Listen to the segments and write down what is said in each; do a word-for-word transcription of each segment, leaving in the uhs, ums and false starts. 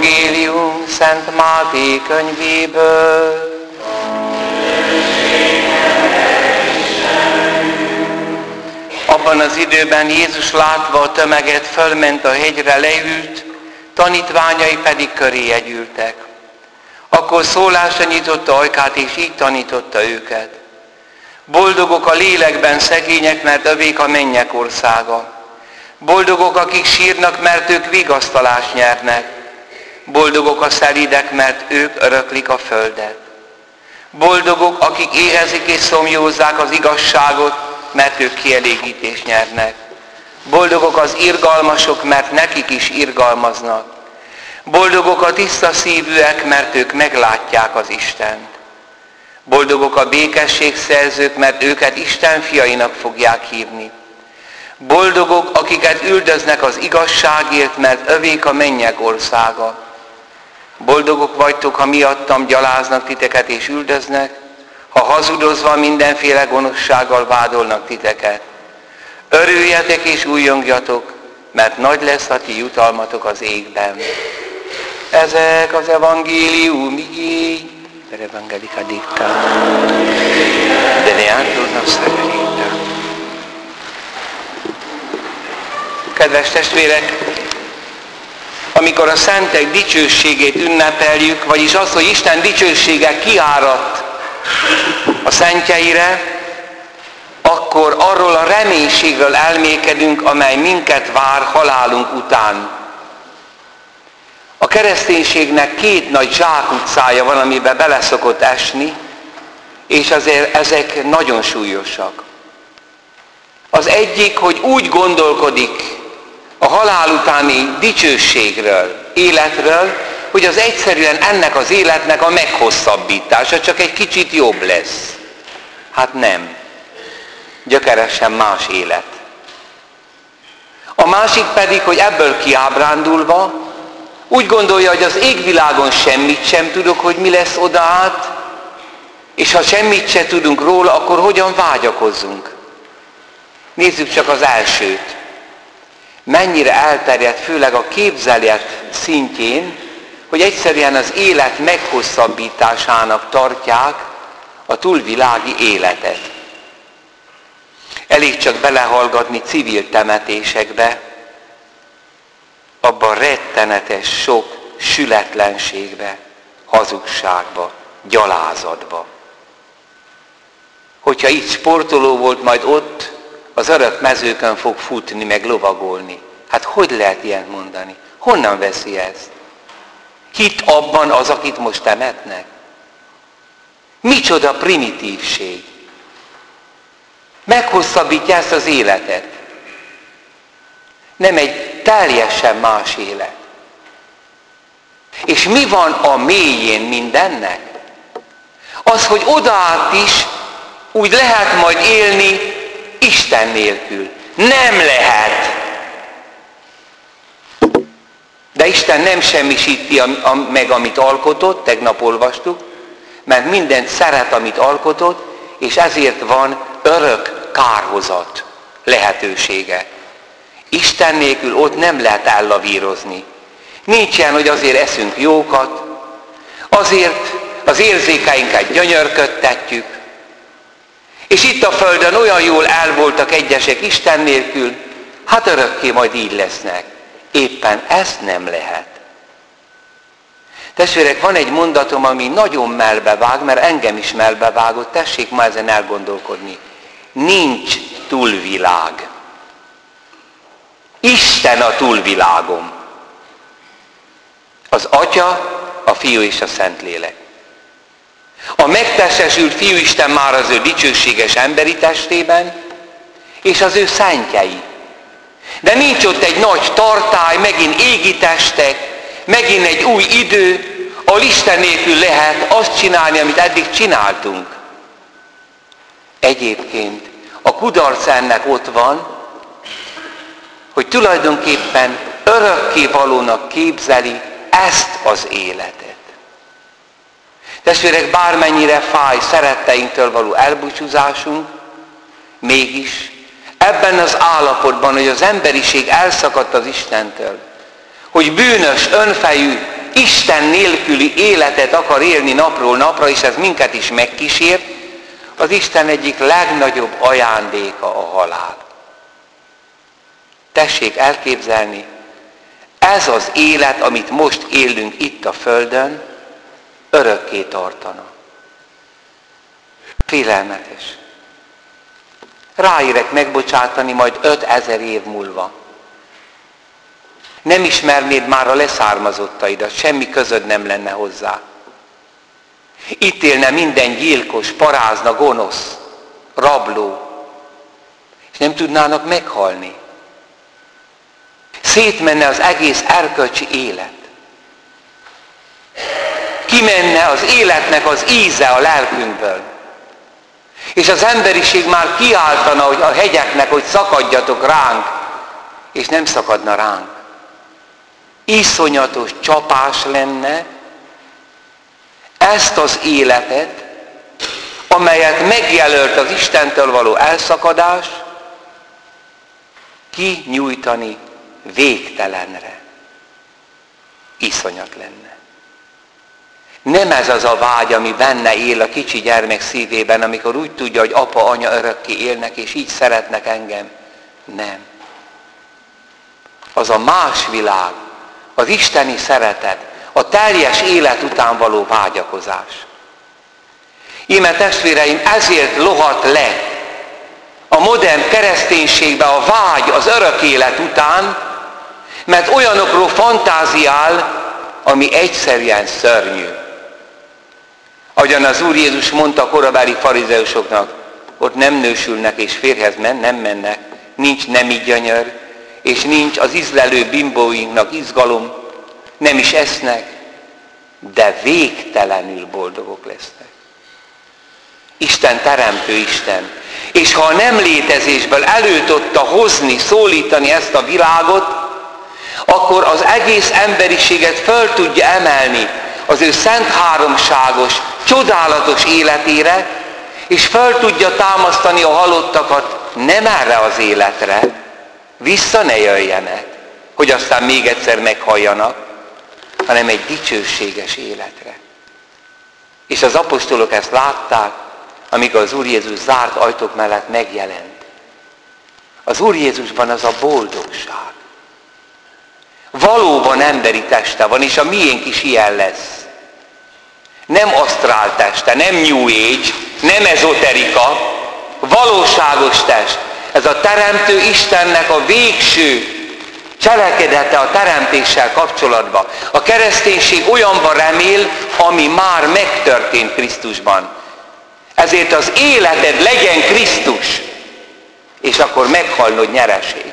Evangélium Szent Máté könyvéből. Abban az időben Jézus látva a tömeget fölment a hegyre, leült, tanítványai pedig köréje gyűltek. Akkor szólásra nyitotta ajkát, és így tanította őket. Boldogok a lélekben szegények, mert övék a mennyek országa. Boldogok, akik sírnak, mert ők vigasztalást nyernek. Boldogok a szelídek, mert ők öröklik a földet. Boldogok, akik éhezik és szomjózzák az igazságot, mert ők kielégítést nyernek. Boldogok az irgalmasok, mert nekik is irgalmaznak. Boldogok a tiszta szívűek, mert ők meglátják az Istent. Boldogok a békességszerzők, mert őket Isten fiainak fogják hívni. Boldogok, akiket üldöznek az igazságért, mert övék a mennyek országa. Boldogok vagytok, ha miattam gyaláznak titeket és üldöznek, ha hazudozva mindenféle gonoszsággal vádolnak titeket. Örüljetek és újjongjatok, mert nagy lesz a ti jutalmatok az égben. Ezek az evangélium igény. Per evangelica dicta. De neandur nostra verità. Kedves testvérek, amikor a szentek dicsőségét ünnepeljük, vagyis az, hogy Isten dicsősége kiáradt a szentjeire, akkor arról a reménységről elmélkedünk, amely minket vár halálunk után. A kereszténységnek két nagy zsákutcája van, amiben bele szokott esni, és azért ezek nagyon súlyosak. Az egyik, hogy úgy gondolkodik a halál utáni dicsőségről, életről, hogy az egyszerűen ennek az életnek a meghosszabbítása, csak egy kicsit jobb lesz. Hát nem. Gyökeresen más élet. A másik pedig, hogy ebből kiábrándulva úgy gondolja, hogy az égvilágon semmit sem tudok, hogy mi lesz oda át, és ha semmit sem tudunk róla, akkor hogyan vágyakozzunk. Nézzük csak az elsőt. Mennyire elterjedt, főleg a képzelet szintjén, hogy egyszerűen az élet meghosszabbításának tartják a túlvilági életet. Elég csak belehallgatni civil temetésekbe, abban rettenetes sok sületlenségbe, hazugságba, gyalázatba. Hogyha így sportoló volt, majd ott az örök mezőkön fog futni, meg lovagolni. Hát hogy lehet ilyet mondani? Honnan veszi ezt? Hit abban az, akit most temetnek? Micsoda primitívség! Meghosszabbítja ezt az életet. Nem egy teljesen más élet. És mi van a mélyén mindennek? Az, hogy odaát is úgy lehet majd élni Isten nélkül. Nem lehet. De Isten nem semmisíti meg, amit alkotott, tegnap olvastuk, mert mindent szeret, amit alkotott, és ezért van örök kárhozat lehetősége. Isten nélkül ott nem lehet ellavírozni. Nincs ilyen, hogy azért eszünk jókat, azért az érzékeinket gyönyörködtetjük, és itt a Földön olyan jól el voltak egyesek Isten nélkül, hát örökké majd így lesznek. Éppen ezt nem lehet. Testvérek, van egy mondatom, ami nagyon melbevág, mert engem is melbevágott, tessék ma ezen elgondolkodni. Nincs túlvilág. Isten a túlvilágom. Az Atya, a Fiú és a Szentlélek. A megtestesült Fiúisten már az ő dicsőséges emberi testében, és az ő szentjei. De nincs ott egy nagy tartály, megint égi testek, megint egy új idő, ahol Isten nélkül lehet azt csinálni, amit eddig csináltunk. Egyébként a kudarc ennek ott van, hogy tulajdonképpen örökkévalónak képzeli ezt az életet. Testvérek, bármennyire fáj szeretteinktől való elbúcsúzásunk, mégis ebben az állapotban, hogy az emberiség elszakadt az Istentől, hogy bűnös, önfejű, Isten nélküli életet akar élni napról napra, és ez minket is megkísér, az Isten egyik legnagyobb ajándéka a halál. Tessék elképzelni, ez az élet, amit most élünk itt a Földön, örökké tartana. Félelmetes. Ráérek megbocsátani majd ötezer év múlva. Nem ismernéd már a leszármazottaidat, semmi közöd nem lenne hozzá. Itt élne minden gyilkos, parázna, gonosz, rabló, és nem tudnának meghalni. Szétmenne az egész erkölcsi élet. Kimenne az életnek az íze a lelkünkből. És az emberiség már kiáltana, hogy a hegyeknek, hogy szakadjatok ránk, és nem szakadna ránk. Iszonyatos csapás lenne ezt az életet, amelyet megjelölt az Istentől való elszakadás, kinyújtani végtelenre. Iszonyat lenne. Nem ez az a vágy, ami benne él a kicsi gyermek szívében, amikor úgy tudja, hogy apa, anya örökké élnek, és így szeretnek engem. Nem. Az a más világ, az isteni szeretet, a teljes élet után való vágyakozás. Íme testvéreim, ezért lohat le a modern kereszténységbe a vágy az örök élet után, mert olyanokról fantáziál, ami egyszerűen szörnyű. Ahogyan az Úr Jézus mondta a korabeli farizeusoknak, ott nem nősülnek és férjhez men, nem mennek, nincs nemi gyönyör, és nincs az ízlelő bimbóinknak izgalom, nem is esznek, de végtelenül boldogok lesznek. Isten teremtő Isten. És ha a nem létezésből elő tudta hozni, szólítani ezt a világot, akkor az egész emberiséget föl tudja emelni az ő szent háromságos, csodálatos életére, és föl tudja támasztani a halottakat nem erre az életre, vissza ne jöjjenek, hogy aztán még egyszer meghalljanak, hanem egy dicsőséges életre. És az apostolok ezt látták, amikor az Úr Jézus zárt ajtók mellett megjelent. Az Úr Jézusban az a boldogság. Valóban emberi teste van, és a miénk is ilyen lesz. Nem asztrál teste, nem New Age, nem ezoterika, valóságos test. Ez a teremtő Istennek a végső cselekedete a teremtéssel kapcsolatban. A kereszténység olyanban remél, ami már megtörtént Krisztusban. Ezért az életed legyen Krisztus, és akkor meghalnod nyereség.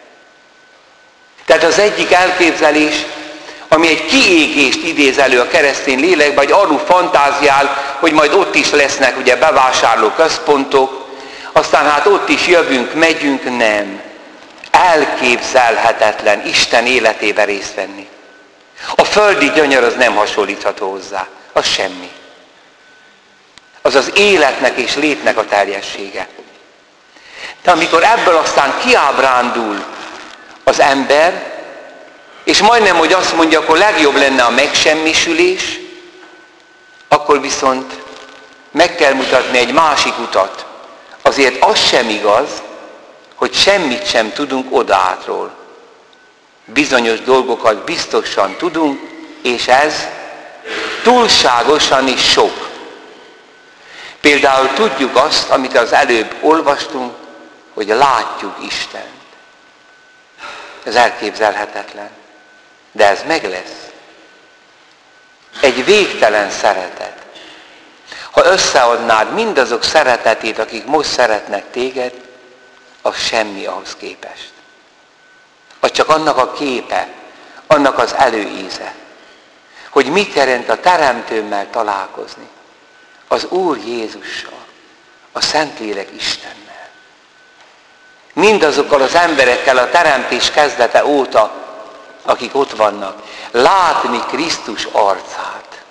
Tehát az egyik elképzelés, ami egy kiégést idéz elő a keresztény lélekbe, vagy arról fantáziál, hogy majd ott is lesznek ugye bevásárló központok, aztán hát ott is jövünk, megyünk, nem. Elképzelhetetlen Isten életébe részt venni. A földi gyönyör az nem hasonlítható hozzá, az semmi. Az az életnek és létnek a teljessége. De amikor ebből aztán kiábrándul az ember, és majdnem, hogy azt mondja, akkor legjobb lenne a megsemmisülés, akkor viszont meg kell mutatni egy másik utat. Azért az sem igaz, hogy semmit sem tudunk odátról. Bizonyos dolgokat biztosan tudunk, és ez túlságosan is sok. Például tudjuk azt, amit az előbb olvastunk, hogy látjuk Istent. Ez elképzelhetetlen. De ez meg lesz. Egy végtelen szeretet. Ha összeadnád mindazok szeretetét, akik most szeretnek téged, az semmi ahhoz képest. Az csak annak a képe, annak az előíze, hogy mit jelent a Teremtőmmel találkozni, az Úr Jézussal, a Szentlélek Istennel. Mindazokkal az emberekkel a teremtés kezdete óta, akik ott vannak, látni Krisztus arcát.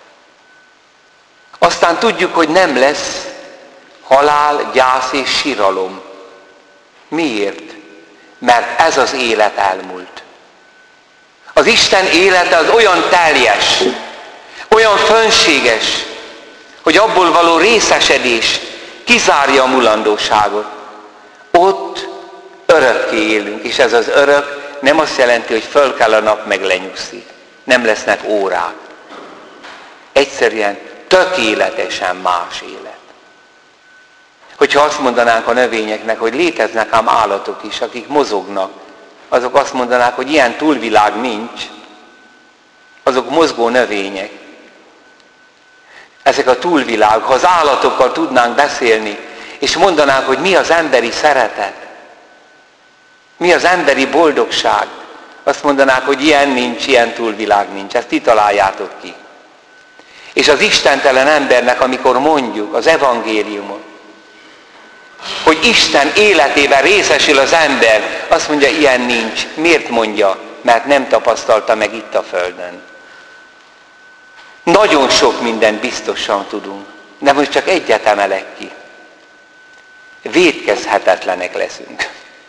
Aztán tudjuk, hogy nem lesz halál, gyász és síralom. Miért? Mert ez az élet elmúlt. Az Isten élete az olyan teljes, olyan fönséges, hogy abból való részesedés kizárja a mulandóságot. Ott örökké élünk, és ez az örök nem azt jelenti, hogy föl kell a nap, meg lenyugszik. Nem lesznek órák. Egyszerűen tökéletesen más élet. Hogyha azt mondanánk a növényeknek, hogy léteznek ám állatok is, akik mozognak, azok azt mondanák, hogy ilyen túlvilág nincs, azok mozgó növények. Ezek a túlvilág, ha az állatokkal tudnánk beszélni, és mondanánk, hogy mi az emberi szeretet, mi az emberi boldogság, azt mondanák, hogy ilyen nincs, ilyen túlvilág nincs. Ezt ti találjátok ki. És az istentelen embernek, amikor mondjuk az evangéliumot, hogy Isten életében részesül az ember, azt mondja, ilyen nincs. Miért mondja? Mert nem tapasztalta meg itt a földön. Nagyon sok mindent biztosan tudunk, de most csak egyet emelek ki. Vétkezhetetlenek leszünk.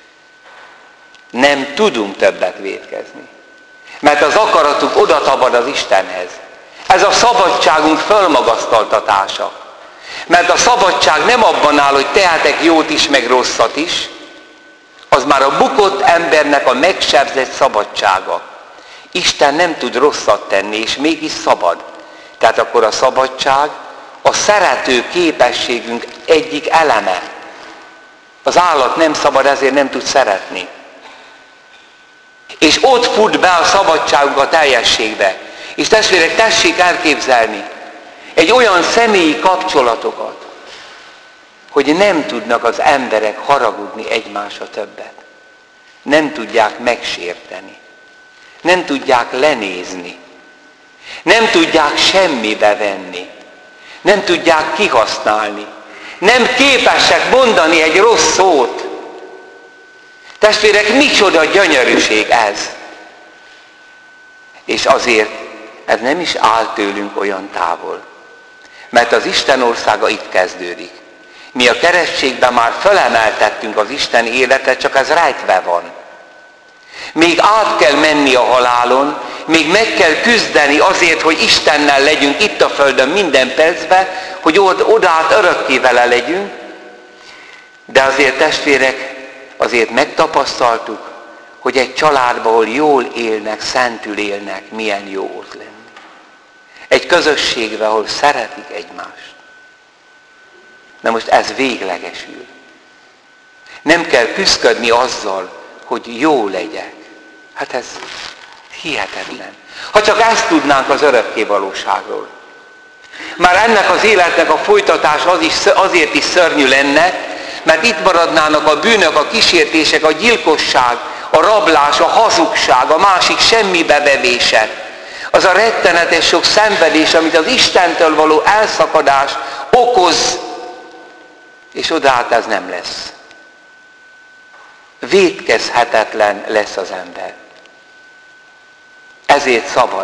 Nem tudunk többet vétkezni. Mert az akaratunk oda tabad az Istenhez. Ez a szabadságunk fölmagasztaltatása. Mert a szabadság nem abban áll, hogy tehetek jót is, meg rosszat is. Az már a bukott embernek a megsebzett szabadsága. Isten nem tud rosszat tenni, és mégis szabad. Tehát akkor a szabadság a szerető képességünk egyik eleme. Az állat nem szabad, ezért nem tud szeretni. És ott fut be a szabadságunk a teljességbe. És testvérek, tessék elképzelni egy olyan személyi kapcsolatokat, hogy nem tudnak az emberek haragudni egymásra többet. Nem tudják megsérteni. Nem tudják lenézni. Nem tudják semmibe venni. Nem tudják kihasználni. Nem képesek mondani egy rossz szót. Testvérek, micsoda gyönyörűség ez. És azért ez nem is áll tőlünk olyan távol. Mert az Isten országa itt kezdődik. Mi a keresztségben már felemeltettünk az Isten életet, csak ez rejtve van. Még át kell menni a halálon, még meg kell küzdeni azért, hogy Istennel legyünk itt a földön minden percben, hogy oda át örökké vele legyünk. De azért testvérek, azért megtapasztaltuk, hogy egy családban, ahol jól élnek, szentül élnek, milyen jó ott lenni. Egy közösségben, ahol szeretik egymást. Na most ez véglegesül. Nem kell küszködni azzal, hogy jó legyek. Hát ez hihetetlen. Ha csak ezt tudnánk az örökké valóságról. Már ennek az életnek a folytatás az is, azért is szörnyű lenne, mert itt maradnának a bűnök, a kísértések, a gyilkosság, a rablás, a hazugság, a másik semmibe vevése. Az a rettenetes sok szenvedés, amit az Istentől való elszakadás okoz, és odaát ez nem lesz. Vétkezhetetlen lesz az ember. Ezért szabad.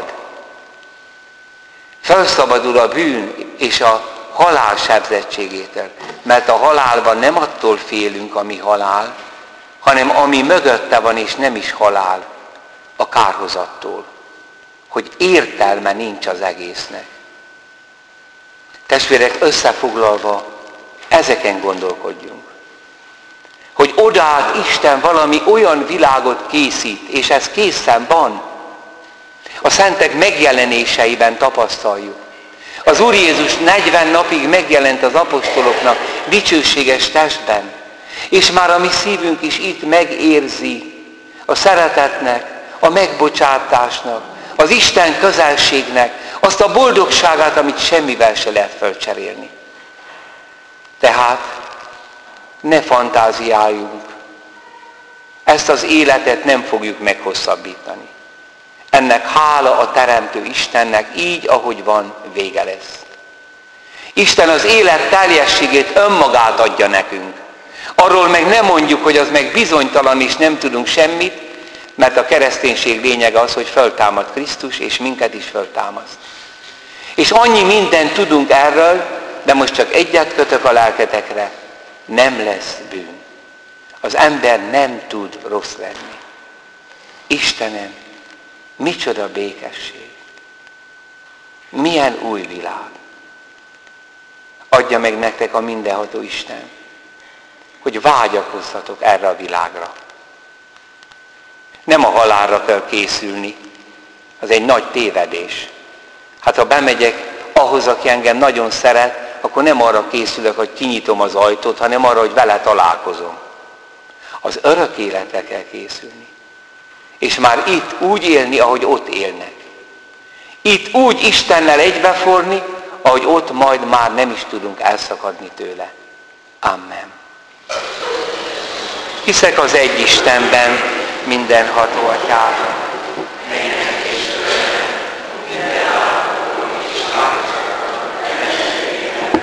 Felszabadul a bűn és a halál sebzettségétől. Mert a halálban nem attól félünk, ami halál, hanem ami mögötte van, és nem is halál, a kárhozattól. Hogy értelme nincs az egésznek. Testvérek, összefoglalva, ezeken gondolkodjunk. Hogy odaát Isten valami olyan világot készít, és ez készen van. A szentek megjelenéseiben tapasztaljuk. Az Úr Jézus negyven napig megjelent az apostoloknak dicsőséges testben, és már a mi szívünk is itt megérzi a szeretetnek, a megbocsátásnak, az Isten közelségnek, azt a boldogságát, amit semmivel se lehet fölcserélni. Tehát ne fantáziáljunk. Ezt az életet nem fogjuk meghosszabbítani. Ennek hála a Teremtő Istennek, így, ahogy van, vége lesz. Isten az élet teljességét, önmagát adja nekünk. Arról meg nem mondjuk, hogy az meg bizonytalan, és nem tudunk semmit, mert a kereszténység lényege az, hogy föltámad Krisztus, és minket is föltámaszt. És annyi mindent tudunk erről, de most csak egyet kötök a lelketekre, nem lesz bűn. Az ember nem tud rossz lenni. Istenem, Micsoda békesség. Milyen új világ. Adja meg nektek a mindenható Isten, hogy vágyakozzatok erre a világra. Nem a halálra kell készülni, az egy nagy tévedés. Hát ha bemegyek ahhoz, aki engem nagyon szeret, akkor nem arra készülök, hogy kinyitom az ajtót, hanem arra, hogy vele találkozom. Az örök életre kell készülni. És már itt úgy élni, ahogy ott élnek. Itt úgy Istennel egybeforni, ahogy ott majd már nem is tudunk elszakadni tőle. Amen. Hiszek az egy Istenben, mindenható Atyában,